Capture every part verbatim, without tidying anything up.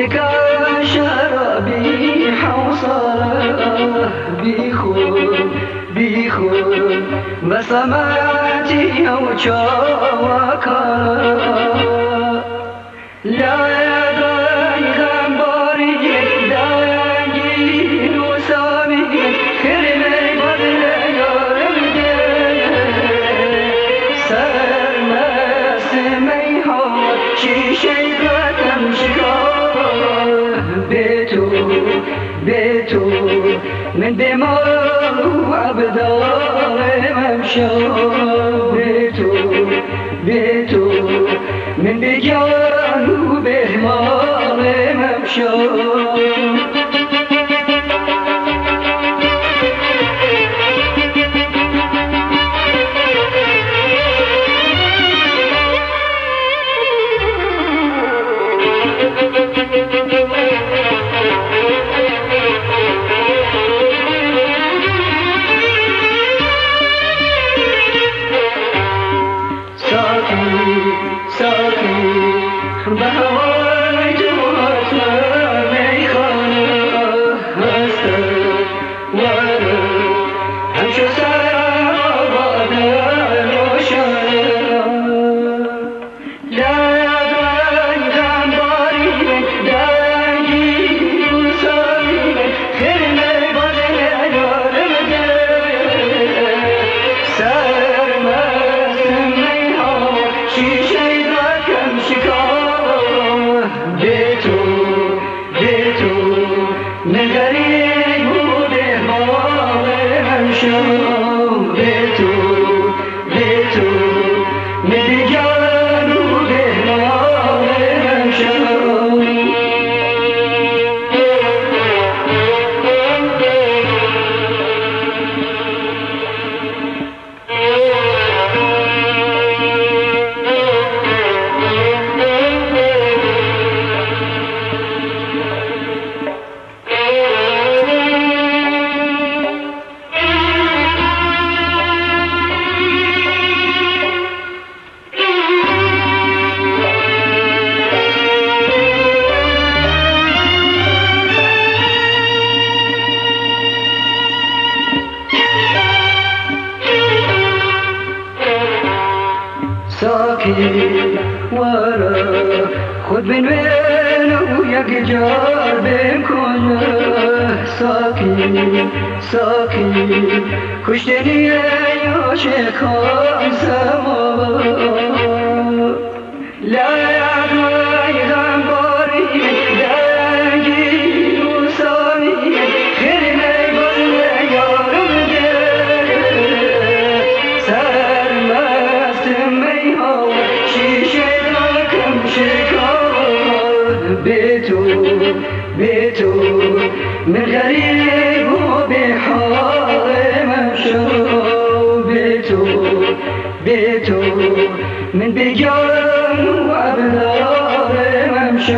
بك شرابي حوصله بيخون بيخون بصماتي أو شواكا لا يدعي غنباري دايي وسامي كرمي بدل يارمدي سرما سمي هوا شيشي قدم شكار بيتو بيتو من بمال وعبدال ممشى بيتو بيتو من بجان وبهمال ممشى ساقي بهواي جوات ميخانة هستك وانا همشو سرابة روشانة لا يدري غنباري دايي وسامي خيرني بدل يارمدي سرما سمي هوا شيشي بيتو بيتو من غريب وبهمال ممشى بيتو بيتو من بجان وبهمال ممشى ساقي ورا خد من وينه ويقجر بكل ساقي ساقي كشتني يا شيخ السماء لا يدري غنباري دايي وسامي خيرني بدل يارمدي سرما بيتو بيتو من غريب وبحال ممشى بيتو بيتو من بجان وعبدال ممشى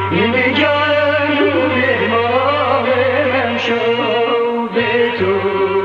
تو